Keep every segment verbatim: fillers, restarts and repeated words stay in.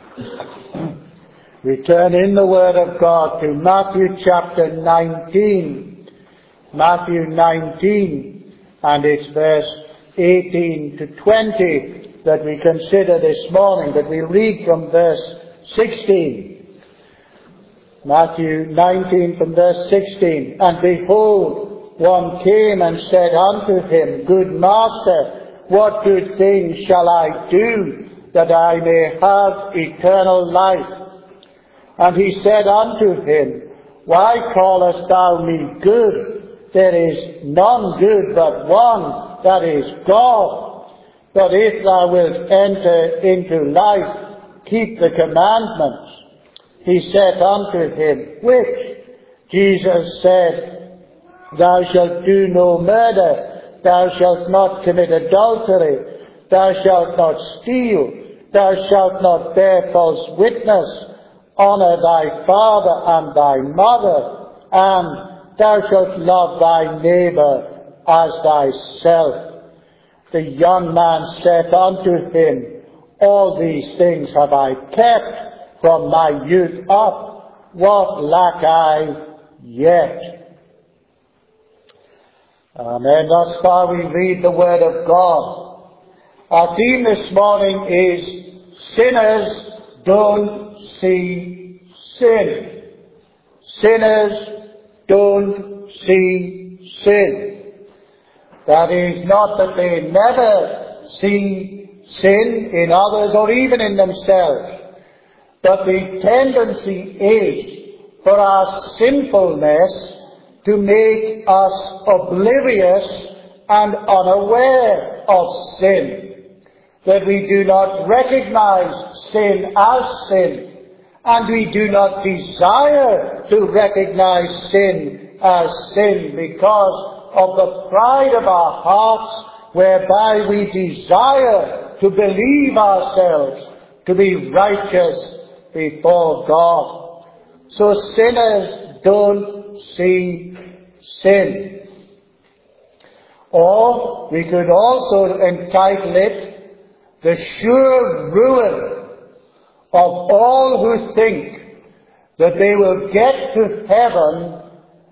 We turn in the Word of God to Matthew chapter nineteen. Matthew nineteen, and it's verse eighteen to twenty that we consider this morning, but we read from verse sixteen. Matthew nineteen from verse sixteen. And behold, one came and said unto him, Good Master, what good thing shall I do that I may have eternal life? And he said unto him, Why callest thou me good? There is none good but one, that is God. But if thou wilt enter into life, keep the commandments. He said unto him, Which? Jesus said, Thou shalt do no murder, thou shalt not commit adultery, thou shalt not steal, thou shalt not bear false witness, honour thy father and thy mother, and thou shalt love thy neighbour as thyself. The young man said unto him, All these things have I kept from my youth up. What lack I yet? Amen. Thus far we read the Word of God. Our theme this morning is Sinners Don't See sin. Sinners don't see sin. That is not that they never see sin in others or even in themselves, but the tendency is for our sinfulness to make us oblivious and unaware of sin. That we do not recognize sin as sin, and we do not desire to recognize sin as sin because of the pride of our hearts, whereby we desire to believe ourselves to be righteous before God. So sinners don't see sin. Or we could also entitle it, The Sure Ruin of all who think that they will get to heaven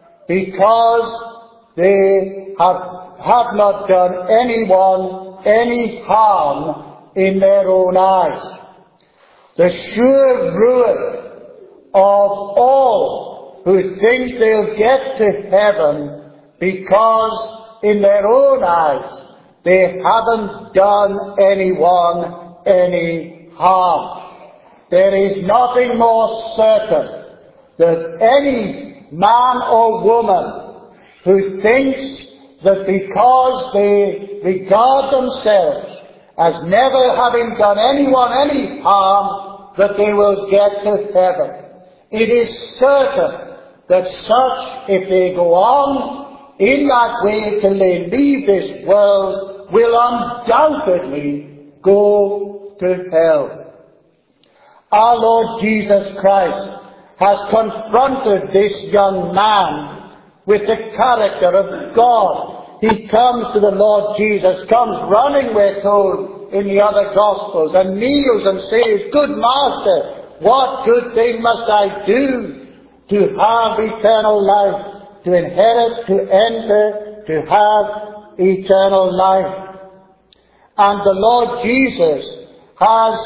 because they have, have not done anyone any harm in their own eyes. The sure ruin of all who think they'll get to heaven because in their own eyes they haven't done anyone any harm. There is nothing more certain that any man or woman who thinks that because they regard themselves as never having done anyone any harm, that they will get to heaven. It is certain that such, if they go on in that way till they leave this world, will undoubtedly go to hell. Our Lord Jesus Christ has confronted this young man with the character of God. He comes to the Lord Jesus, comes running, we're told in the other Gospels, and kneels and says, Good Master, what good thing must I do to have eternal life, to inherit, to enter, to have eternal life? And the Lord Jesus has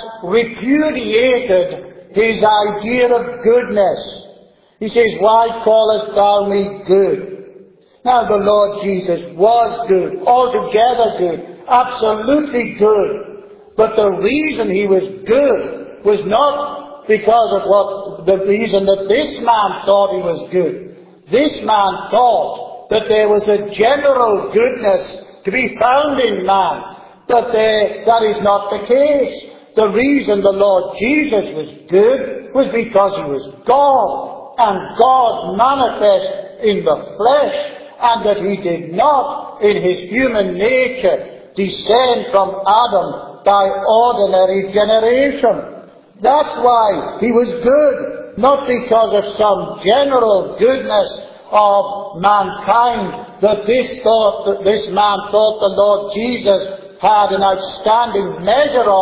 repudiated his idea of goodness. He says, Why callest thou me good? Now the Lord Jesus was good, altogether good, absolutely good. But the reason he was good was not because of what the reason that this man thought he was good. This man thought that there was a general goodness to be found in man. But there, that is not the case. The reason the Lord Jesus was good was because he was God, and God manifest in the flesh, and that he did not, in his human nature, descend from Adam by ordinary generation. That's why he was good, not because of some general goodness of mankind that this thought, that this man thought the Lord Jesus had an outstanding measure of,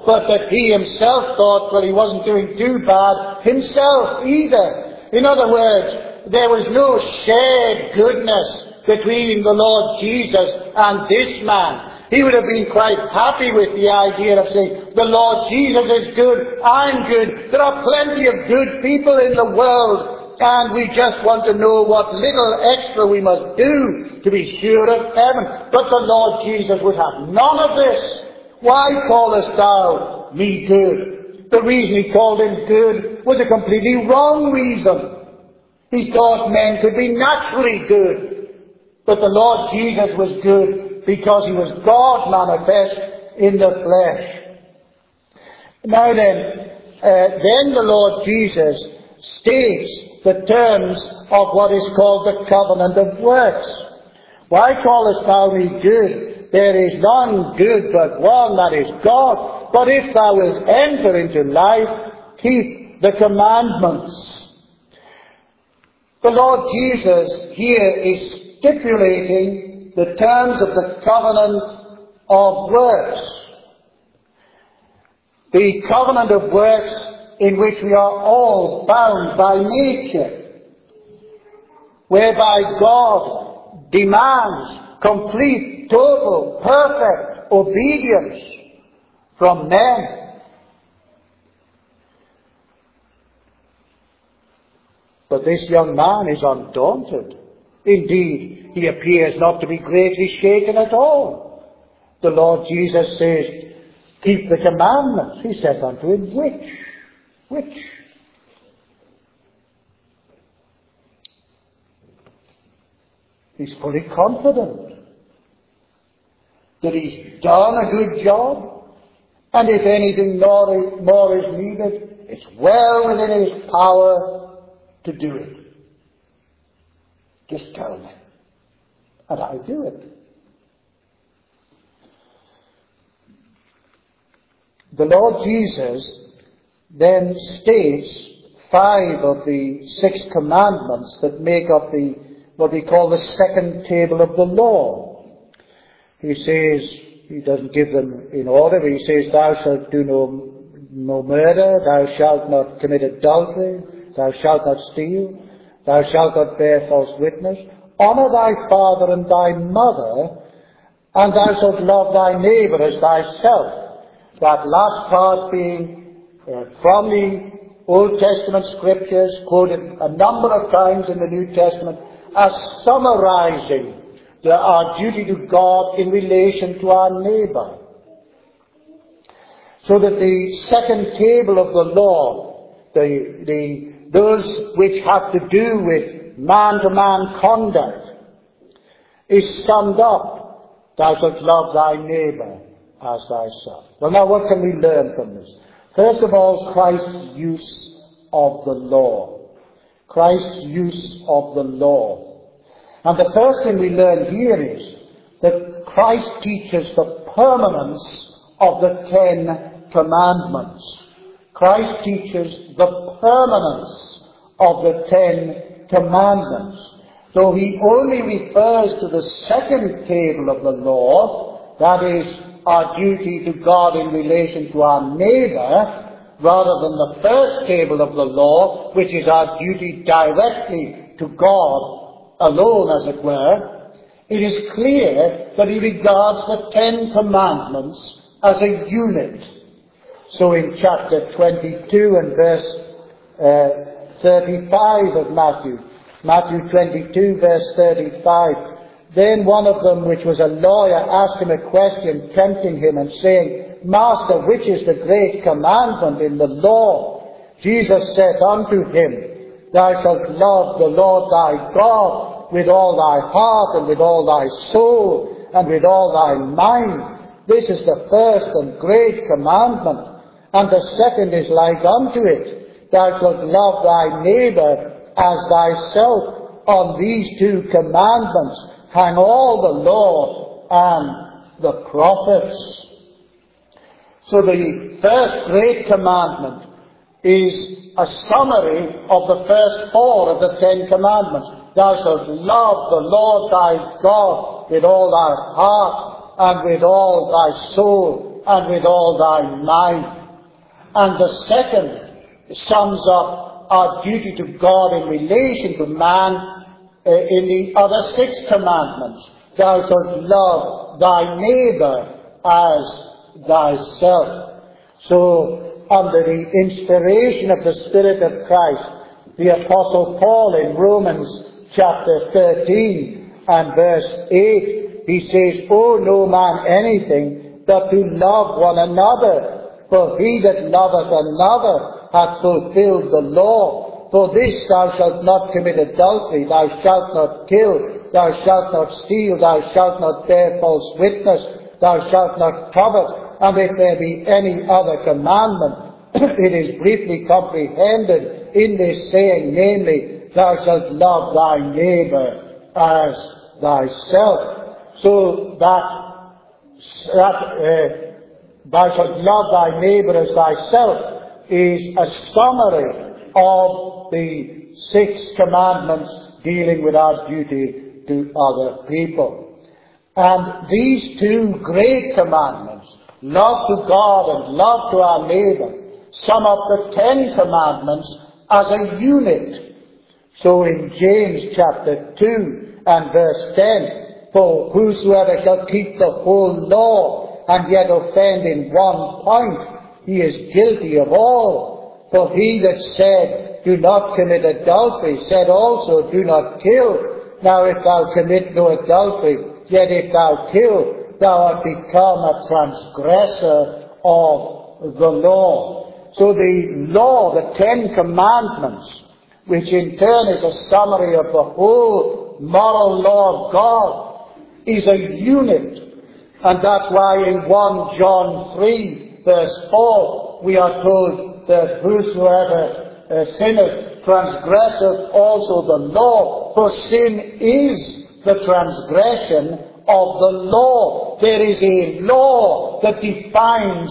but that he himself thought, well, he wasn't doing too bad himself either. In other words, there was no shared goodness between the Lord Jesus and this man. He would have been quite happy with the idea of saying, the Lord Jesus is good, I'm good, there are plenty of good people in the world, and we just want to know what little extra we must do to be sure of heaven. But the Lord Jesus would have none of this. Why callest thou me good? The reason he called him good was a completely wrong reason. He thought men could be naturally good. But the Lord Jesus was good because he was God manifest in the flesh. Now then, uh, then the Lord Jesus states the terms of what is called the covenant of works. Why callest thou me good? There is none good but one, that is God. But if thou wilt enter into life, keep the commandments. The Lord Jesus here is stipulating the terms of the covenant of works. The covenant of works in which we are all bound by nature, whereby God demands complete, total, perfect obedience from men. But this young man is undaunted. Indeed, he appears not to be greatly shaken at all. The Lord Jesus says, keep the commandments. He said unto him, which? Which? He's fully confident that he's done a good job, and if anything more, more is needed, it's well within his power to do it. Just tell me, and I do it. The Lord Jesus then states five of the six commandments that make up the what we call the second table of the law. He says, he doesn't give them in order, but he says, thou shalt do no, no murder, thou shalt not commit adultery, thou shalt not steal, thou shalt not bear false witness, honour thy father and thy mother, and thou shalt love thy neighbour as thyself. That last part being uh, from the Old Testament scriptures, quoted a number of times in the New Testament, as summarizing the, our duty to God in relation to our neighbour. So that the second table of the law, the, the, those which have to do with man-to-man conduct, is summed up, thou shalt love thy neighbour as thyself. Well, now what can we learn from this? First of all, Christ's use of the law. Christ's use of the law. And the first thing we learn here is that Christ teaches the permanence of the Ten Commandments. Christ teaches the permanence of the Ten Commandments. Though he only refers to the second table of the law, that is, our duty to God in relation to our neighbour, rather than the first table of the law, which is our duty directly to God alone, as it were, it is clear that he regards the Ten Commandments as a unit. So in chapter twenty-two and verse uh, thirty-five of Matthew, Matthew twenty-two verse thirty-five, then one of them, which was a lawyer, asked him a question, tempting him and saying, Master, which is the great commandment in the law? Jesus said unto him, Thou shalt love the Lord thy God with all thy heart and with all thy soul and with all thy mind. This is the first and great commandment. And the second is like unto it. Thou shalt love thy neighbour as thyself. On these two commandments hang all the law and the prophets. So the first great commandment is a summary of the first four of the Ten Commandments. Thou shalt love the Lord thy God with all thy heart and with all thy soul and with all thy mind. And the second sums up our duty to God in relation to man uh, in the other six commandments. Thou shalt love thy neighbor as thyself. So, under the inspiration of the Spirit of Christ, the Apostle Paul in Romans chapter thirteen and verse eight, he says, Owe no man anything but to love one another, for he that loveth another hath fulfilled the law. For this, thou shalt not commit adultery, thou shalt not kill, thou shalt not steal, thou shalt not bear false witness, thou shalt not covet. And if there be any other commandment, it is briefly comprehended in this saying, namely, thou shalt love thy neighbor as thyself. So that, that uh, thou shalt love thy neighbor as thyself is a summary of the six commandments dealing with our duty to other people. And these two great commandments, love to God and love to our neighbor, sum up the Ten Commandments as a unit. So in James chapter two and verse ten, For whosoever shall keep the whole law and yet offend in one point, he is guilty of all. For he that said, Do not commit adultery, said also, Do not kill. Now if thou commit no adultery, yet if thou kill, thou art become a transgressor of the law. So the law, the Ten Commandments, which in turn is a summary of the whole moral law of God, is a unit. And that's why in First John three, verse four, we are told that whosoever uh, sinneth transgresseth also the law, for sin is the transgression of the law. There is a law that defines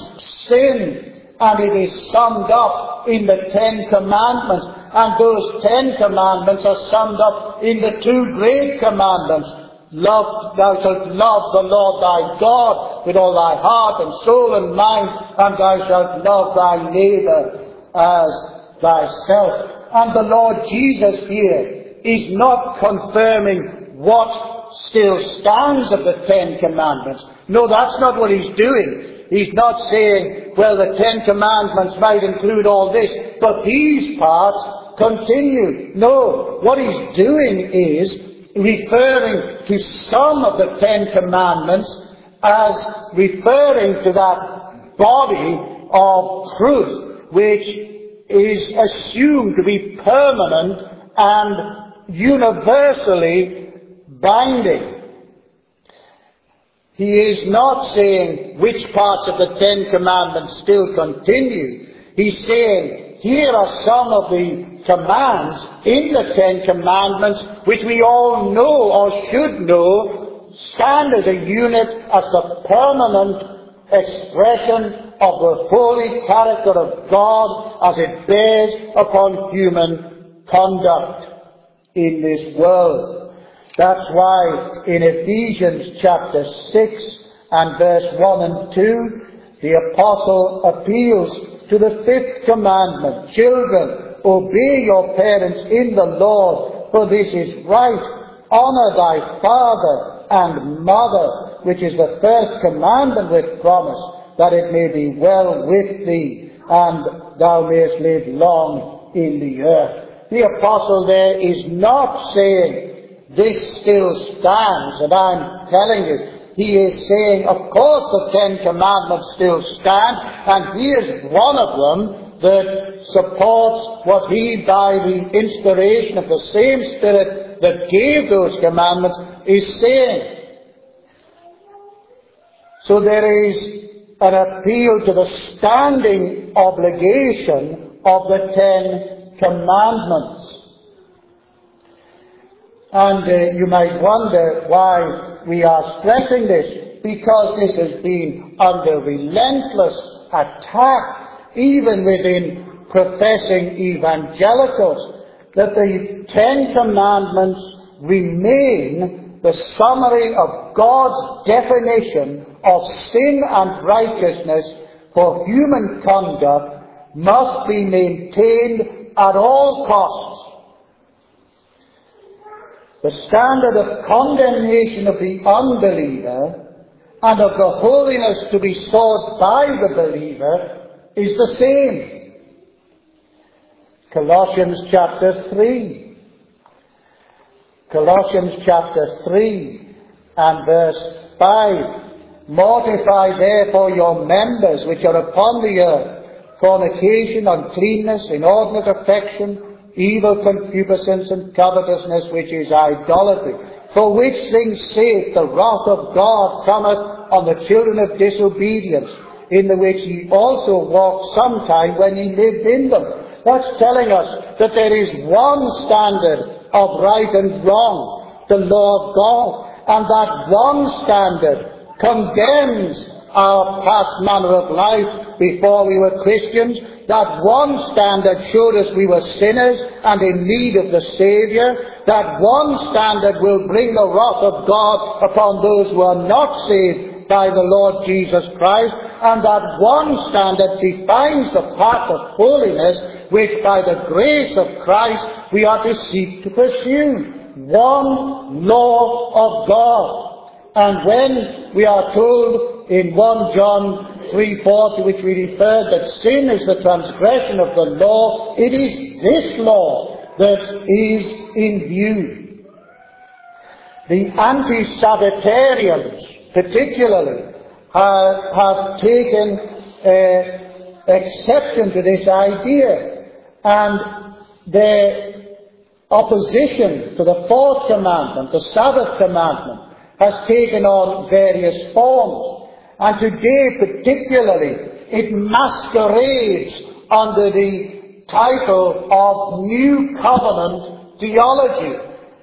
sin, and it is summed up in the Ten Commandments. And those Ten Commandments are summed up in the two great commandments. Love, thou shalt love the Lord thy God with all thy heart and soul and mind, and thou shalt love thy neighbor as thyself. And the Lord Jesus here is not confirming what still stands of the Ten Commandments. No, that's not what he's doing. He's not saying, well, the Ten Commandments might include all this, but these parts continue. No, what he's doing is referring to some of the Ten Commandments as referring to that body of truth which is assumed to be permanent and universally binding. He is not saying which parts of the Ten Commandments still continue. He's saying, here are some of the commands in the Ten Commandments which we all know or should know stand as a unit, as the permanent expression of the holy character of God as it bears upon human conduct in this world. That's why in Ephesians chapter six and verse one and two, the apostle appeals to the fifth commandment. Children, obey your parents in the Lord, for this is right. Honor thy father and mother, which is the first commandment with promise, that it may be well with thee, and thou mayest live long in the earth. The apostle there is not saying, this still stands, and I'm telling you, he is saying, of course the Ten Commandments still stand, and here's one of them that supports what he, by the inspiration of the same Spirit that gave those commandments, is saying. So there is an appeal to the standing obligation of the Ten Commandments. And uh, you might wonder why we are stressing this, because this has been under relentless attack, even within professing evangelicals, that the Ten Commandments remain the summary of God's definition of sin and righteousness for human conduct must be maintained at all costs. The standard of condemnation of the unbeliever and of the holiness to be sought by the believer is the same. Colossians chapter three. Colossians chapter three and verse five. Mortify therefore your members which are upon the earth, fornication, uncleanness, inordinate affection, evil concupiscence, and covetousness, which is idolatry. For which things sake the wrath of God cometh on the children of disobedience, in the which ye also walked sometime when ye lived in them. That's telling us that there is one standard of right and wrong, the law of God, and that one standard condemns our past manner of life before we were Christians. That one standard showed us we were sinners and in need of the Saviour. That one standard will bring the wrath of God upon those who are not saved by the Lord Jesus Christ. And that one standard defines the path of holiness which by the grace of Christ we are to seek to pursue. One law of God. And when we are told in First John three four, to which we referred, that sin is the transgression of the law, it is this law that is in view. The anti-Sabbatarians, particularly, have, have taken uh, exception to this idea, and their opposition to the fourth commandment, the Sabbath commandment, has taken on various forms. And today particularly, it masquerades under the title of New Covenant theology.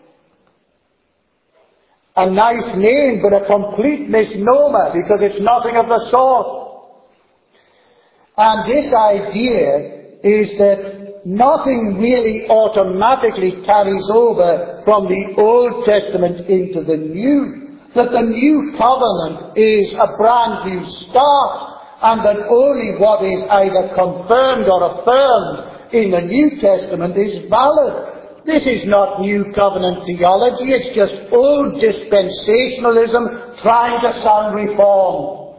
A nice name, but a complete misnomer, because it's nothing of the sort. And this idea is that nothing really automatically carries over from the Old Testament into the New. That the New Covenant is a brand new start, and that only what is either confirmed or affirmed in the New Testament is valid. This is not New Covenant theology, it's just old dispensationalism trying to sound reform.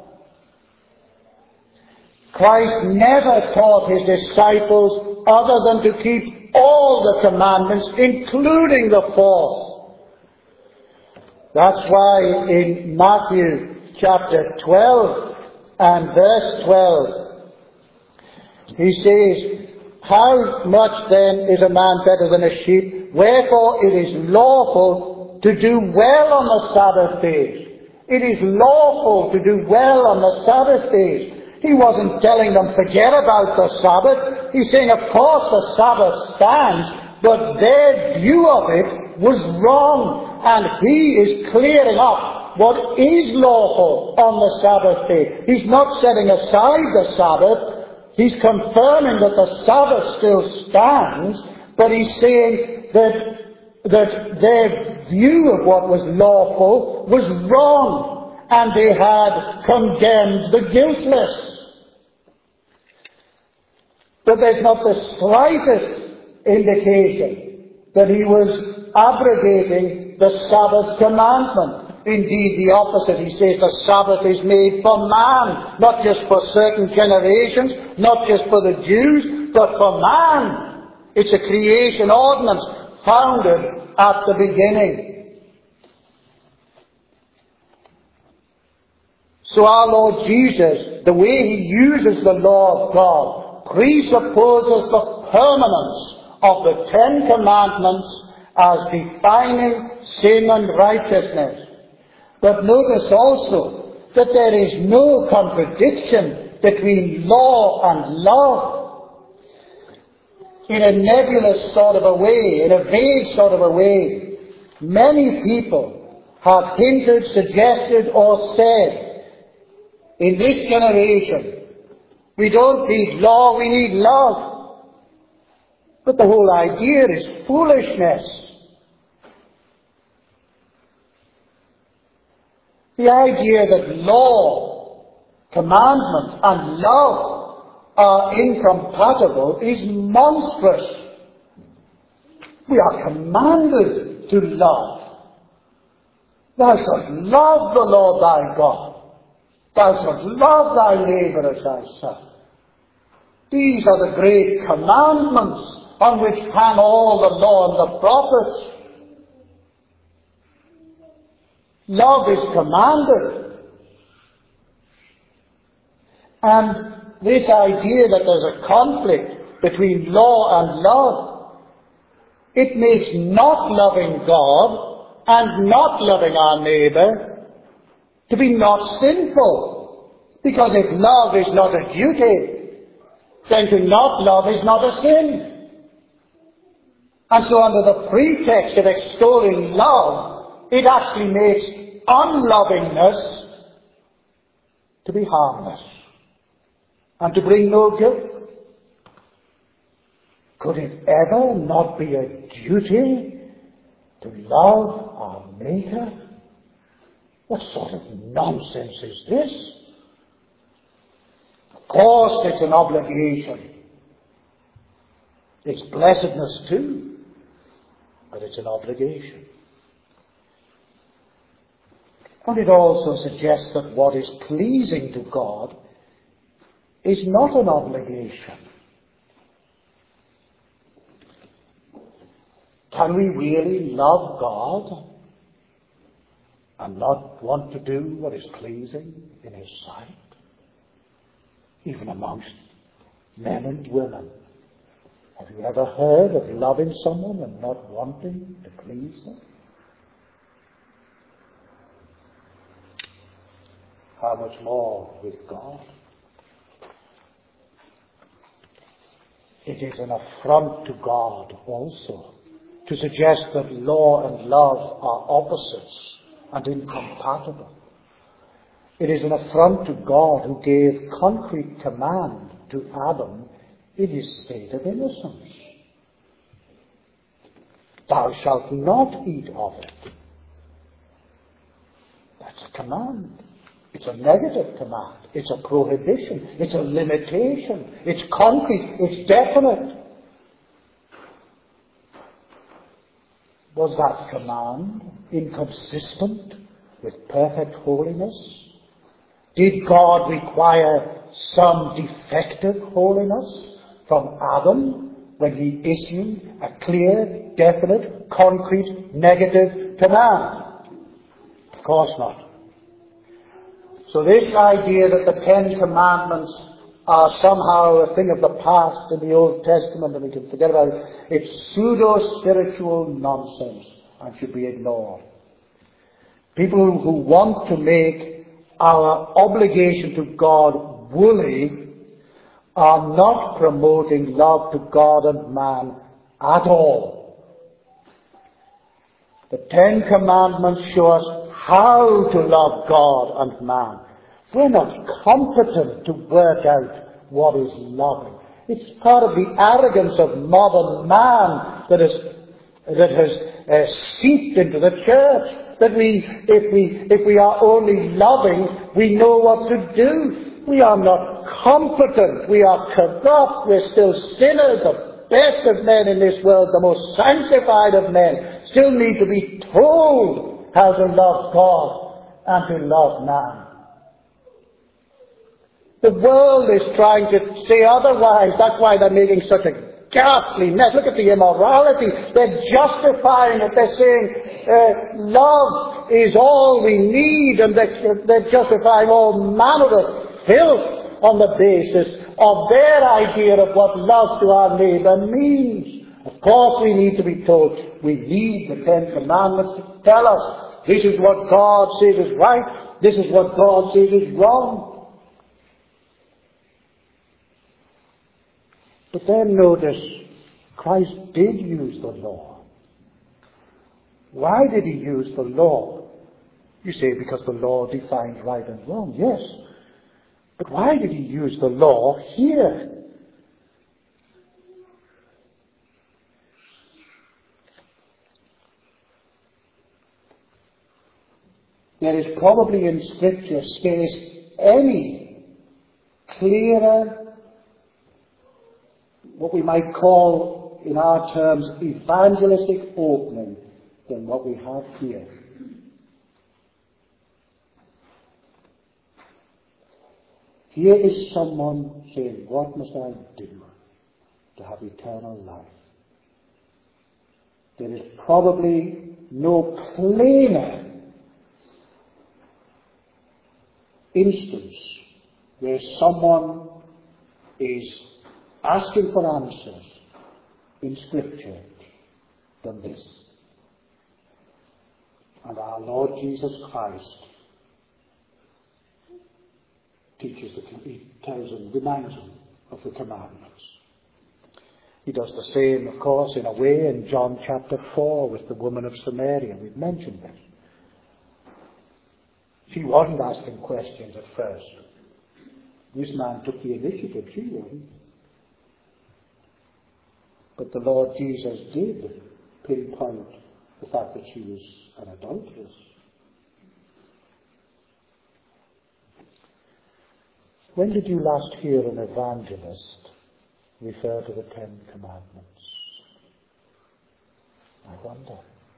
Christ never taught his disciples other than to keep all the commandments, including the fourth. That's why in Matthew chapter twelve and verse twelve, he says, how much then is a man better than a sheep? Wherefore it is lawful to do well on the Sabbath days. It is lawful to do well on the Sabbath days. He wasn't telling them forget about the Sabbath. He's saying, of course the Sabbath stands, but their view of it was wrong. And he is clearing up what is lawful on the Sabbath day. He's not setting aside the Sabbath. He's confirming that the Sabbath still stands, but he's saying that, that their view of what was lawful was wrong, and they had condemned the guiltless. But there's not the slightest indication that he was abrogating the Sabbath commandment. Indeed, the opposite. He says the Sabbath is made for man, not just for certain generations, not just for the Jews, but for man. It's a creation ordinance founded at the beginning. So our Lord Jesus, the way he uses the law of God, presupposes the permanence of the Ten Commandments as defining sin and righteousness. But notice also that there is no contradiction between law and love. In a nebulous sort of a way, in a vague sort of a way, many people have hinted, suggested, or said, in this generation, we don't need law, we need love. But the whole idea is foolishness. The idea that law, commandment, and love are incompatible is monstrous. We are commanded to love. Thou shalt love the Lord thy God. Thou shalt love thy neighbour as thyself. These are the great commandments on which hang all the law and the prophets. Love is commanded. And this idea that there's a conflict between law and love, it makes not loving God and not loving our neighbour to be not sinful. Because if love is not a duty, then to not love is not a sin. And so under the pretext of extolling love, it actually makes unlovingness to be harmless and to bring no guilt. Could it ever not be a duty to love our Maker? What sort of nonsense is this? Of course it's an obligation. It's blessedness too, but it's an obligation. And it also suggests that what is pleasing to God is not an obligation. Can we really love God and not want to do what is pleasing in His sight? Even amongst men and women. Have you ever heard of loving someone and not wanting to please them? How much more with God? It is an affront to God also to suggest that law and love are opposites and incompatible. It is an affront to God who gave concrete command to Adam in his state of innocence. Thou shalt not eat of it. That's a command. It's a negative command. It's a prohibition. It's a limitation. It's concrete. It's definite. Was that command inconsistent with perfect holiness? Did God require some defective holiness from Adam when He issued a clear, definite, concrete, negative command? Of course not. So this idea that the Ten Commandments are somehow a thing of the past in the Old Testament and we can forget about it, it's pseudo-spiritual nonsense and should be ignored. People who want to make our obligation to God woolly are not promoting love to God and man at all. The Ten Commandments show us how to love God and man. We're not competent to work out what is loving. It's part of the arrogance of modern man that has, that has uh, seeped into the church. That we, if we, if we are only loving, we know what to do. We are not competent. We are corrupt. We're still sinners. The best of men in this world, the most sanctified of men, still need to be told how to love God and to love man. The world is trying to say otherwise. That's why they're making such a ghastly mess. Look at the immorality. They're justifying it. They're saying uh, love is all we need, and they're, they're justifying all manner of filth on the basis of their idea of what love to our neighbour means. Of course we need to be told. We need the Ten Commandments to tell us this is what God says is right, this is what God says is wrong. But then notice, Christ did use the law. Why did He use the law? You say because the law defines right and wrong. Yes. But why did He use the law here? there is probably in Scripture scarce any clearer, what we might call in our terms evangelistic opening than what we have here. Here is someone saying, what must I do to have eternal life? There is probably no plainer instance where someone is asking for answers in Scripture than this. And our Lord Jesus Christ teaches, the, he tells them, reminds them of the commandments. He does the same, of course, in a way in John chapter four with the woman of Samaria. We've mentioned this. She wasn't asking questions at first. This man took the initiative, she wasn't. But the Lord Jesus did pinpoint the fact that she was an adulteress. When did you last hear an evangelist refer to the Ten Commandments? I wonder.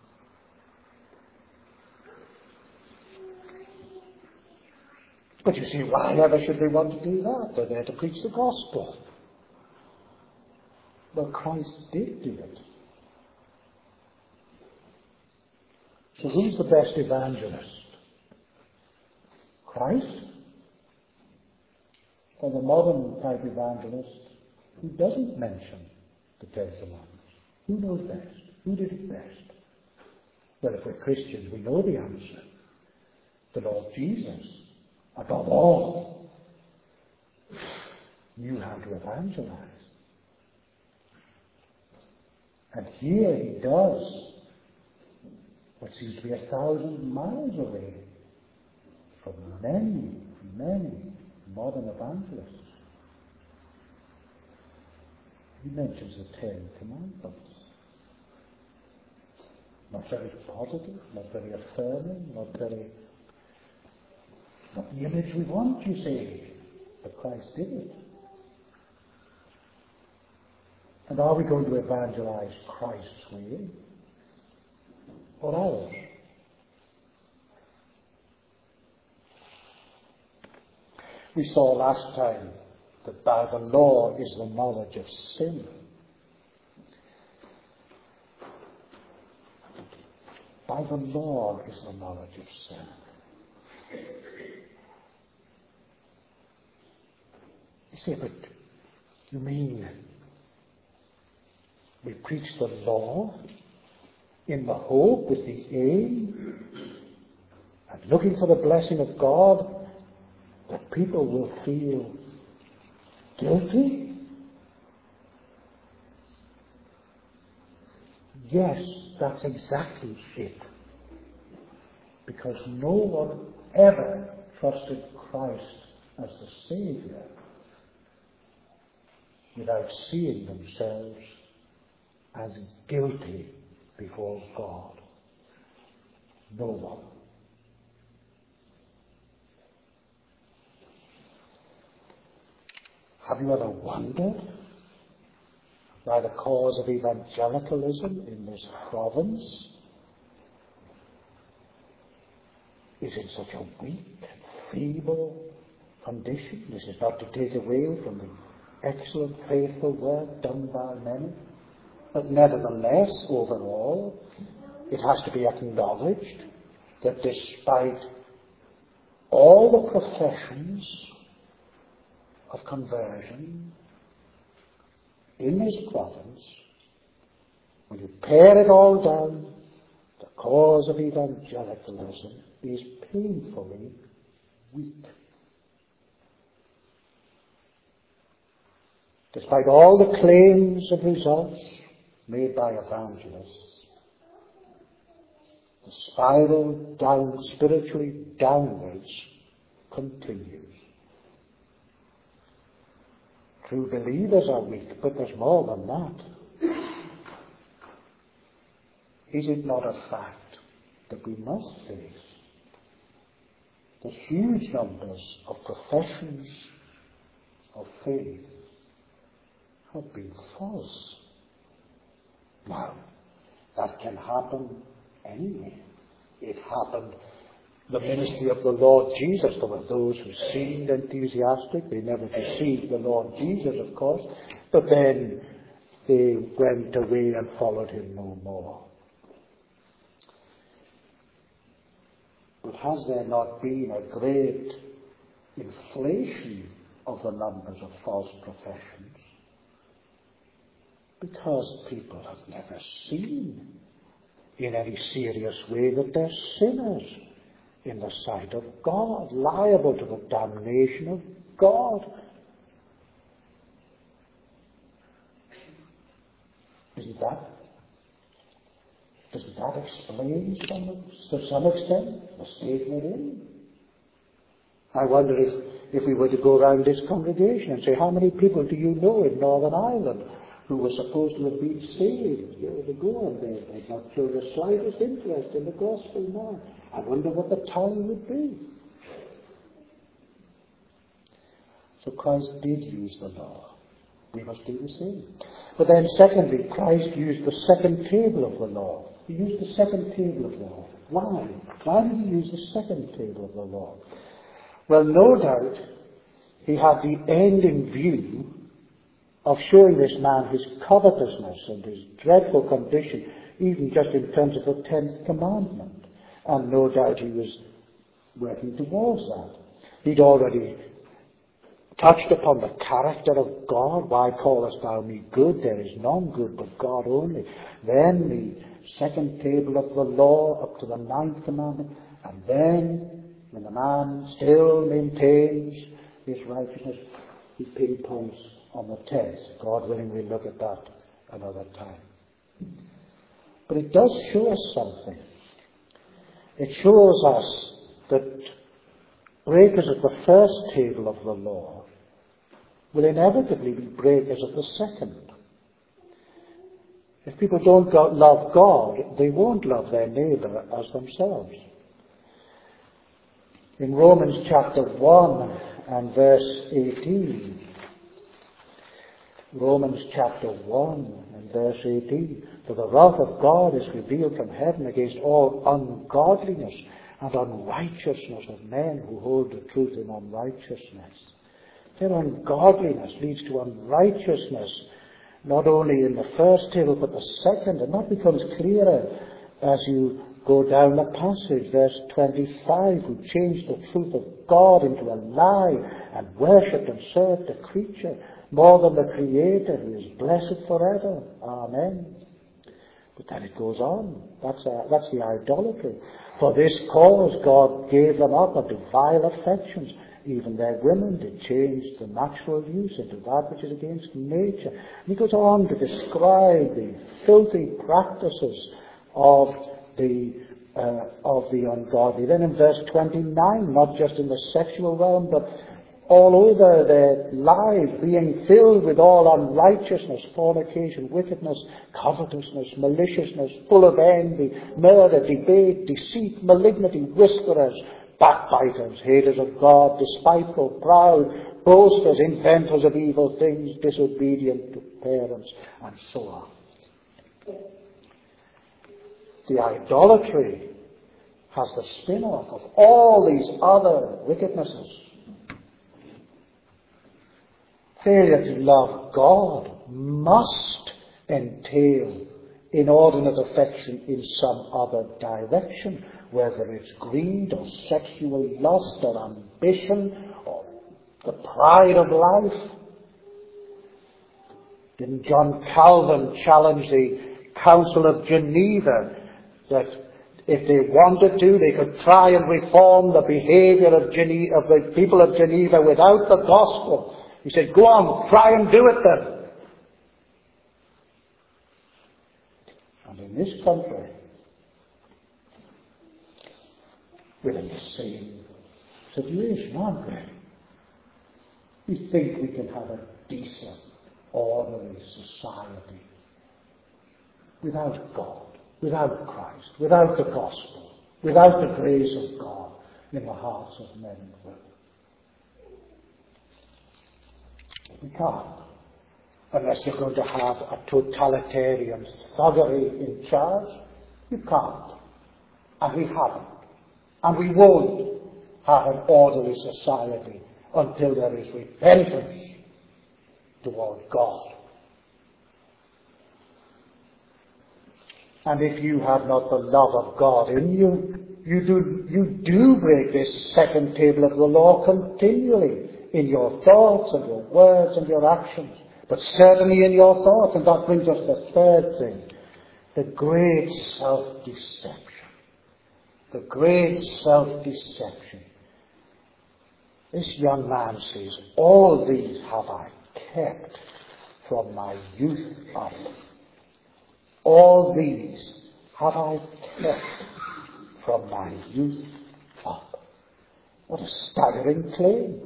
But you see, why ever should they want to do that? They're there to preach the gospel. Well, Christ did do it. So who's the best evangelist? Christ? Or the modern type evangelist who doesn't mention the Ten Commandments? Who knows best? Who did it best? Well, if we're Christians, we know the answer. The Lord Jesus, above all, knew how to evangelize. And here he does what seems to be a thousand miles away from many, many modern evangelists. He mentions the Ten Commandments. Not very positive, not very affirming, not very, not the image we want, you see. But Christ did it. And are we going to evangelize Christ's way or ours? We saw last time that by the law is the knowledge of sin. By the law is the knowledge of sin. You say, but you mean we preach the law in the hope, with the aim, and looking for the blessing of God, that people will feel guilty? Yes, that's exactly it. Because no one ever trusted Christ as the Saviour without seeing themselves as guilty before God. No one. Have you ever wondered why the cause of evangelicalism in this province is in such a weak and feeble condition? This is not to take away from the excellent, faithful work done by many. But nevertheless, overall, it has to be acknowledged that despite all the professions of conversion in this province, when you pare it all down, the cause of evangelicalism is painfully weak. Despite all the claims of results made by evangelists, the spiral down, spiritually downwards, continues. True believers are weak, but there's more than that. Is it not a fact that we must face the huge numbers of professions of faith have been false. Now, that can happen anyway. It happened, the ministry of the Lord Jesus. There were those who seemed enthusiastic. They never received the Lord Jesus, of course, but then they went away and followed him no more. But has there not been a great inflation of the numbers of false professions? Because people have never seen in any serious way that they're sinners in the sight of God, liable to the damnation of God. Isn't that, doesn't that explain some, to some extent the state we're in? I wonder if, if we were to go around this congregation and say, how many people do you know in Northern Ireland who were supposed to have been saved years ago, and they, they've not shown the slightest interest in the gospel now? I wonder what the tally would be. So Christ did use the law. We must do the same. But then secondly, Christ used the second table of the law. He used the second table of the law. Why? Why did he use the second table of the law? Well, no doubt he had the end in view of showing this man his covetousness and his dreadful condition, even just in terms of the tenth commandment. And no doubt he was working towards that. He'd already touched upon the character of God. Why callest thou me good? There is none good but God only. Then the second table of the law up to the ninth commandment. And then, when the man still maintains his righteousness, he ping-pongs on the tenth. God willing, we'll look at that another time. But it does show us something. It shows us that breakers of the first table of the law will inevitably be breakers of the second. If people don't go- love God, they won't love their neighbour as themselves. In Romans chapter one and verse eighteen, Romans chapter one and verse eighteen, for the wrath of God is revealed from heaven against all ungodliness and unrighteousness of men who hold the truth in unrighteousness. Their ungodliness leads to unrighteousness, not only in the first table but the second, and that becomes clearer as you go down the passage, verse twenty-five, who changed the truth of God into a lie and worshipped and served the creature more than the Creator, who is blessed forever. Amen. But then it goes on. That's, a, that's the idolatry. For this cause God gave them up unto vile affections. Even their women did change the natural use into that which is against nature. And he goes on to describe the filthy practices of the uh, of the ungodly. Then in verse twenty-nine, not just in the sexual realm, but all over their lives, being filled with all unrighteousness, fornication, wickedness, covetousness, maliciousness, full of envy, murder, debate, deceit, malignity, whisperers, backbiters, haters of God, despiteful, proud, boasters, inventors of evil things, disobedient to parents, and so on. The idolatry has the spin-off of all these other wickednesses. Failure to love God must entail inordinate affection in some other direction, whether it's greed or sexual lust or ambition or the pride of life. Didn't John Calvin challenge the Council of Geneva that if they wanted to, they could try and reform the behavior of, Gene- of the people of Geneva without the gospel? He said, go on, try and do it then. And in this country, we're in the same situation, aren't we? We think we can have a decent, orderly society without God, without Christ, without the gospel, without the grace of God. in the hearts of men and women. We can't. Unless you're going to have a totalitarian thuggery in charge, you can't. And we haven't. And we won't have an orderly society until there is repentance toward God. And if you have not the love of God in you, you do, you do break this second table of the law continually in your thoughts and your words and your actions. But certainly in your thoughts. And that brings us to the third thing. The great self-deception. The great self-deception. This young man says, all these have I kept from my youth up. All these have I kept from my youth up. What a staggering claim.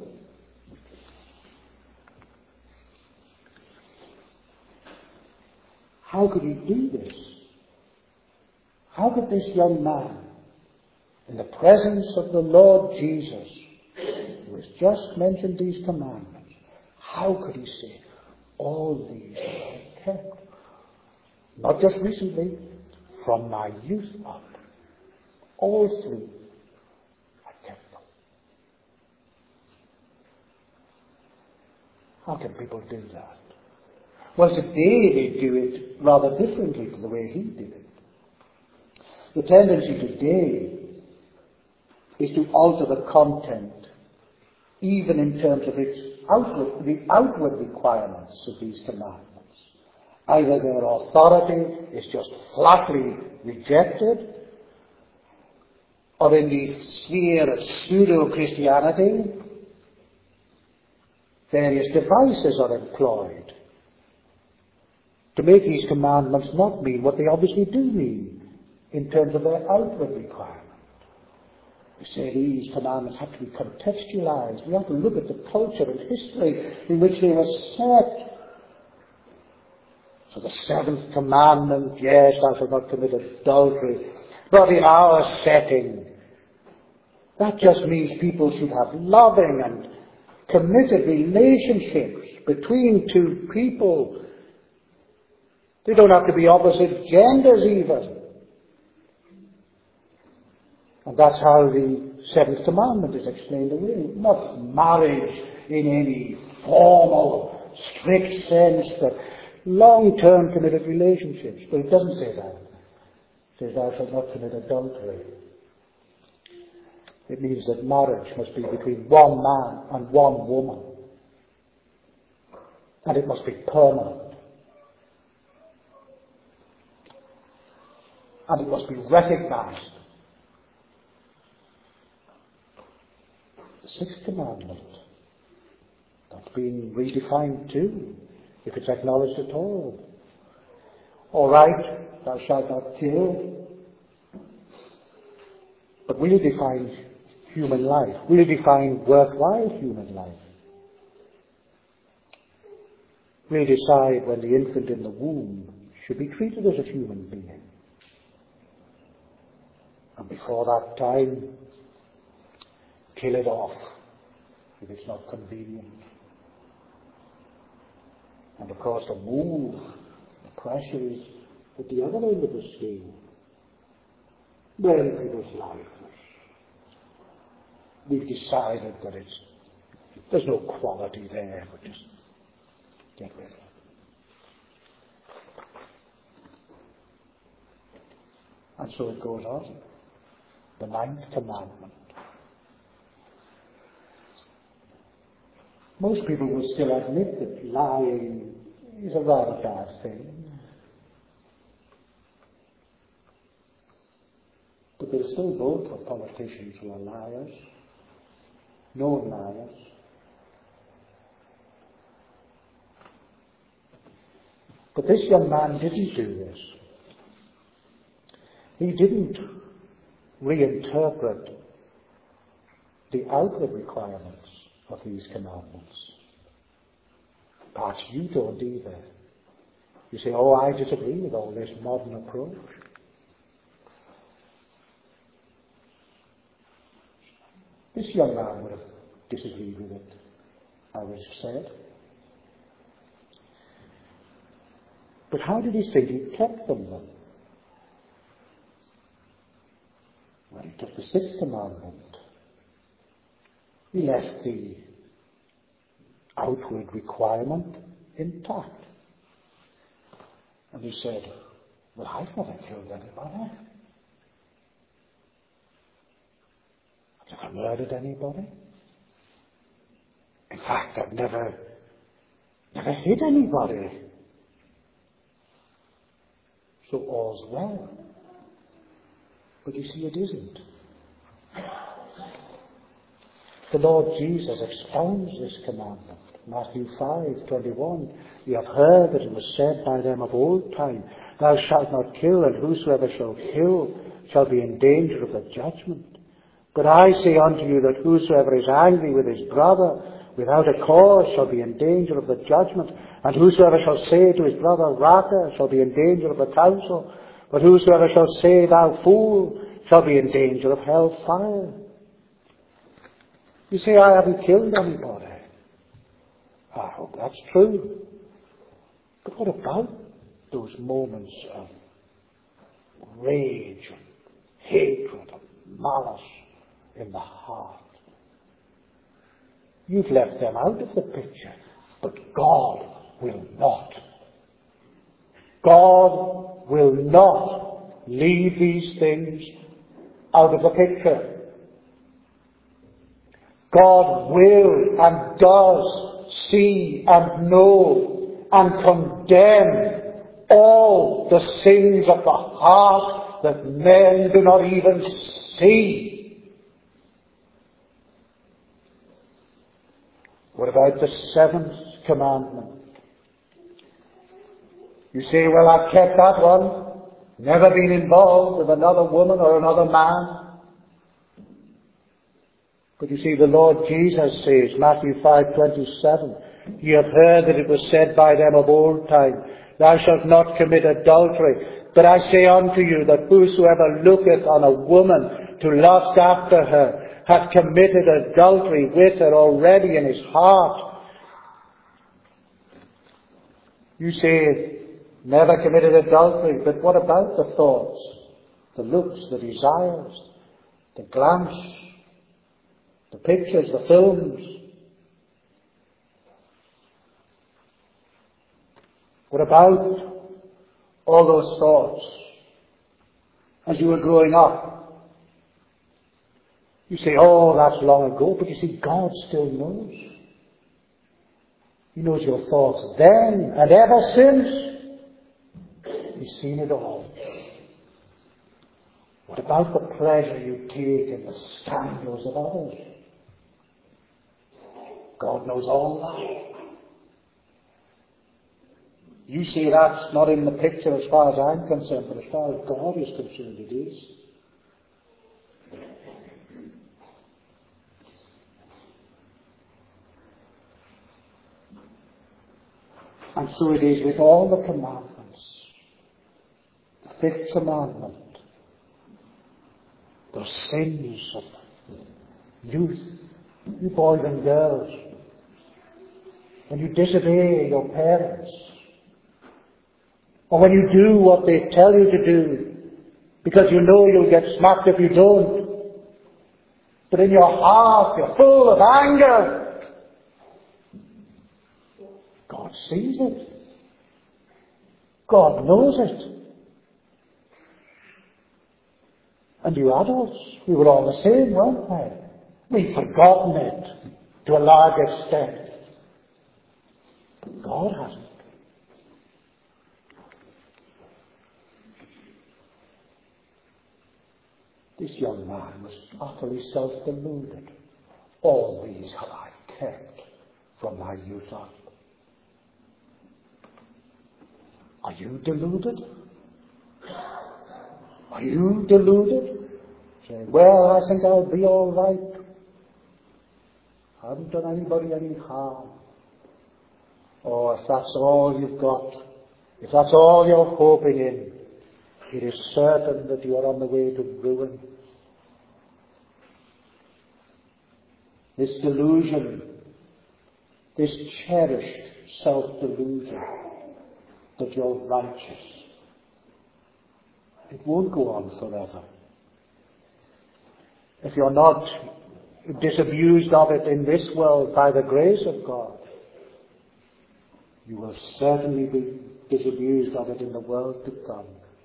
How could he do this? How could this young man, in the presence of the Lord Jesus, who has just mentioned these commandments, how could he say, all these have I kept? Not just recently, from my youth up. All three, I kept them. How can people do that? Well, today they do it rather differently to the way he did it. The tendency today is to alter the content, even in terms of its outward, the outward requirements of these commandments. Either their authority is just flatly rejected, or in the sphere of pseudo-Christianity, various devices are employed to make these commandments not mean what they obviously do mean in terms of their outward requirement. We say these commandments have to be contextualized. We have to look at the culture and history in which they were set. So the seventh commandment, yes, thou shalt not commit adultery. But in our setting, that just means people should have loving and committed relationships between two people. They don't have to be opposite genders even. And that's how the seventh commandment is explained away. Not marriage in any formal, strict sense, but long-term committed relationships. But it doesn't say that. It says, thou shalt not commit adultery. It means that marriage must be between one man and one woman. And it must be permanent. And it must be recognized. The sixth commandment, that's been redefined too, if it's acknowledged at all. All right, thou shalt not kill. But we'll define human life. We'll define worthwhile human life. We'll decide when the infant in the womb should be treated as a human being. And before that time, kill it off if it's not convenient. And of course the move, the pressure is at the other end of the scale. When people's life, we've decided that it's, there's no quality there, but just get rid of it. And so it goes on. The ninth commandment. Most people will still admit that lying is a rather bad thing. But there's still vote for politicians who are liars, known liars. But this young man didn't do this. He didn't reinterpret the outward requirements of these commandments. Perhaps you don't either. You say, oh, I disagree with all this modern approach. This young man would have disagreed with it, I would have said. But how did he think he kept them then? Well, he took the sixth commandment. He left the outward requirement intact. And he said, well, I've never killed anybody. I've never murdered anybody. In fact, I've never, never hit anybody. So all's well. But you see, it isn't. The Lord Jesus expounds this commandment. Matthew five twenty-one. You have heard that it was said by them of old time, thou shalt not kill, and whosoever shall kill shall be in danger of the judgment. But I say unto you that whosoever is angry with his brother without a cause shall be in danger of the judgment. And whosoever shall say to his brother, Raca, shall be in danger of the council. But whosoever shall say, thou fool, shall be in danger of hell fire. You say, I haven't killed anybody. I hope that's true. But what about those moments of rage and hatred and malice in the heart? You've left them out of the picture, but God will not. God will not leave these things out of the picture. God will and does see and know and condemn all the sins of the heart that men do not even see. What about the seventh commandment? You say, well, I've kept that one, never been involved with another woman or another man. But you see, the Lord Jesus says, Matthew five twenty-seven, ye have heard that it was said by them of old time, thou shalt not commit adultery. But I say unto you that whosoever looketh on a woman to lust after her hath committed adultery with her already in his heart. You say, never committed adultery, but what about the thoughts, the looks, the desires, the glance, the pictures, the films? What about all those thoughts as you were growing up? You say, oh, that's long ago, but you see, God still knows. He knows your thoughts then and ever since. He's seen it all. What about the pleasure you take in the scandals of others? God knows all that. You say that's not in the picture as far as I'm concerned, but as far as God is concerned, it is. And so it is with all the commandments. The fifth commandment, the sins of youth, you boys and girls, when you disobey your parents, or when you do what they tell you to do, because you know you'll get smacked if you don't, but in your heart you're full of anger. God sees it. God knows it. And you adults, we were all the same, weren't we? We've forgotten it to a large extent. But God hasn't. This young man was utterly self-deluded. All these have I kept from my youth up. Are you deluded? Are you deluded? Say, well, I think I'll be all right. I haven't done anybody any harm. Or if that's all you've got, if that's all you're hoping in, it is certain that you are on the way to ruin. this delusion, this cherished self-delusion that you're righteous. It won't go on forever. If you're not disabused of it in this world by the grace of God, you will certainly be disabused of it in the world to come.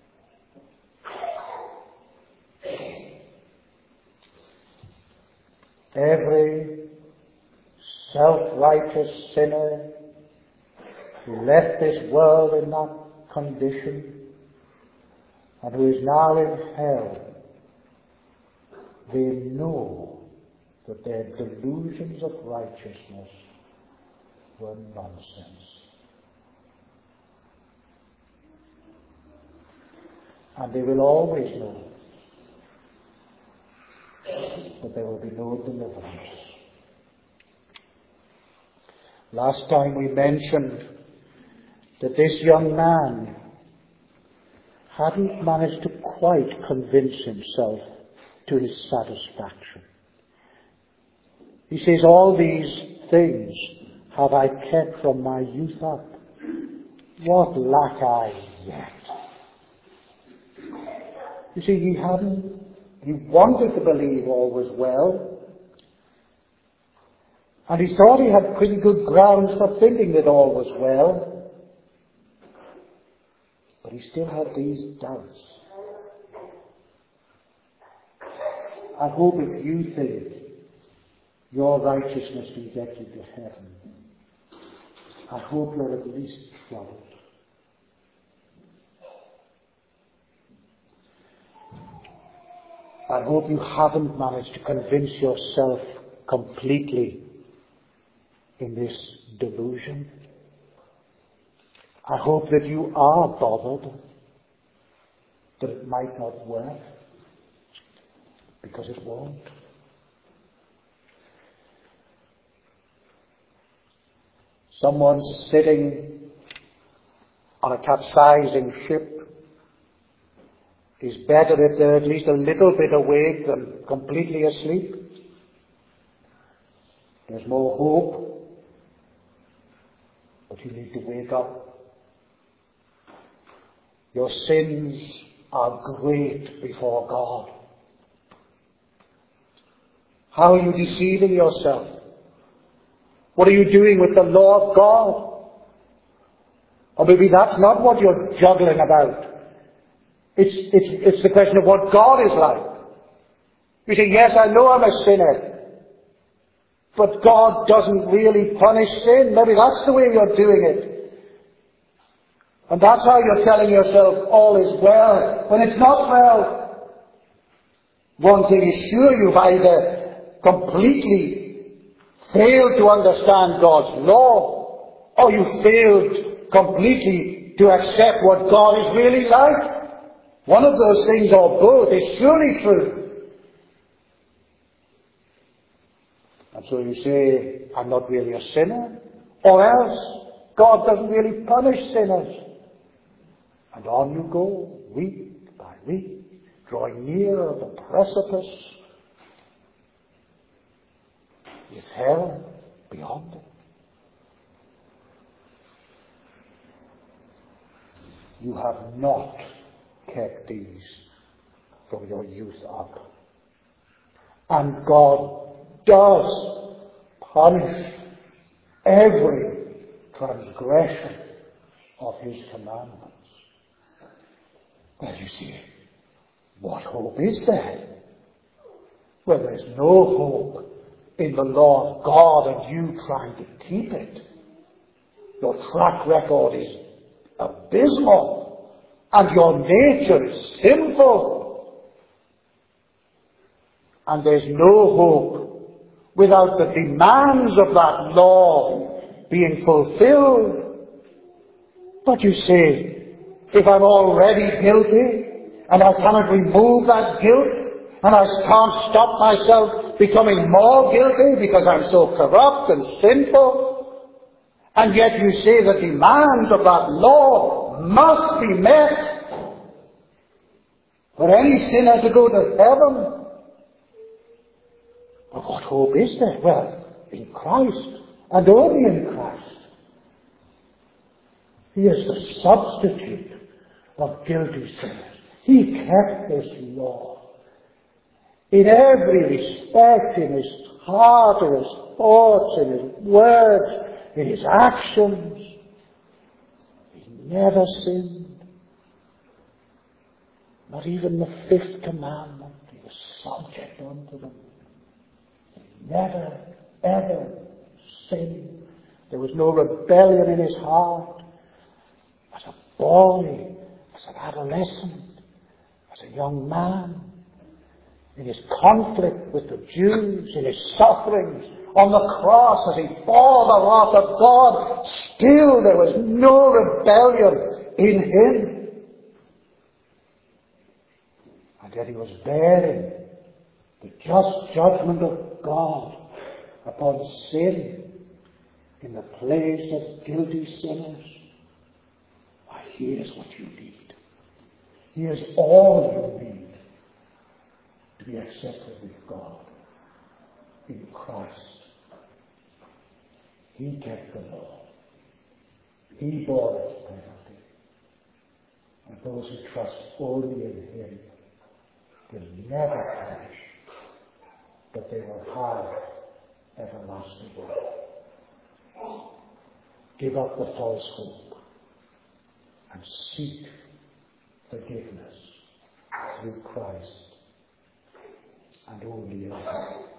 Every self-righteous sinner who left this world in that condition and who is now in hell, they know that their delusions of righteousness were nonsense. And they will always know that there will be no deliverance. Last time we mentioned that this young man hadn't managed to quite convince himself to his satisfaction. He says, all these things have I kept from my youth up. What lack I yet? You see, he hadn't, he wanted to believe all was well. And he thought he had pretty good grounds for thinking that all was well. But he still had these doubts. I hope if you think your righteousness can get you to heaven, I hope you're at least troubled. I hope you haven't managed to convince yourself completely in this delusion. I hope that you are bothered that it might not work, because it won't. Someone sitting on a capsizing ship is better if they're at least a little bit awake than completely asleep. There's more hope, but you need to wake up. Your sins are great before God. How are you deceiving yourself? What are you doing with the law of God? Or maybe that's not what you're juggling about. It's, it's, it's the question of what God is like. You say, yes, I know I'm a sinner, but God doesn't really punish sin. Maybe that's the way you're doing it. And that's how you're telling yourself all is well, when it's not well. One thing is sure, you've either completely failed to understand God's law, or you failed completely to accept what God is really like. One of those things, or both, is surely true. And so you say, I'm not really a sinner, or else God doesn't really punish sinners. And on you go, week by week, drawing nearer the precipice, with hell beyond it. You have not kept these from your youth up. And God does punish every transgression of His commandments. Well, you see, what hope is there? Well, there's no hope in the law of God and you trying to keep it. Your track record is abysmal. And your nature is sinful. And there's no hope without the demands of that law being fulfilled. But you say, if I'm already guilty, and I cannot remove that guilt, and I can't stop myself becoming more guilty because I'm so corrupt and sinful, and yet you say the demands of that law must be met for any sinner to go to heaven. Oh, what hope is there? Well, in Christ, and only in Christ. He is the substitute of guilty sinners. He kept this law. In every respect, in his heart, in his thoughts, in his words, in his actions, he never sinned. Not even the fifth commandment. He was subject unto them. He never, ever sinned. There was no rebellion in his heart. As a boy, as an adolescent, as a young man, in his conflict with the Jews, in his sufferings on the cross as he bore the wrath of God, still there was no rebellion in him. And yet he was bearing the just judgment of God upon sin in the place of guilty sinners. Why, here's what you need. Here's all you need to be accepted with God in Christ. He kept the law. He bore its penalty. And those who trust only in him will never perish, but they will have everlasting life. Give up the false hope and seek forgiveness through Christ and only in him.